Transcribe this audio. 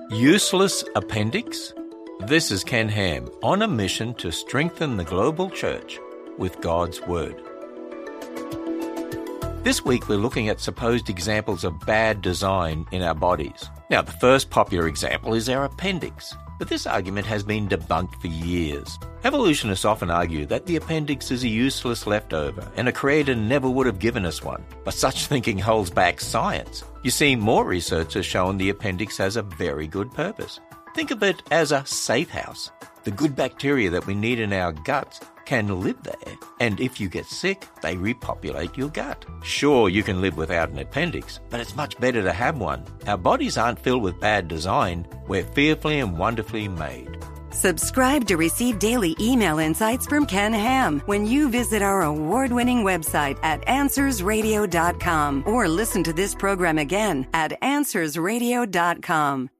Useless appendix? This is Ken Ham on a mission to strengthen the global church with God's Word. This week we're looking at supposed examples of bad design in our bodies. Now, the first popular example is our appendix, but this argument has been debunked for years. Evolutionists often argue that the appendix is a useless leftover and a creator never would have given us one, but such thinking holds back science. You see, more research has shown the appendix has a very good purpose. Think of it as a safe house. The good bacteria that we need in our guts can live there, and if you get sick, they repopulate your gut. Sure, you can live without an appendix, but it's much better to have one. Our bodies aren't filled with bad design. We're fearfully and wonderfully made. Subscribe to receive daily email insights from Ken Ham when you visit our award-winning website at AnswersRadio.com or listen to this program again at AnswersRadio.com.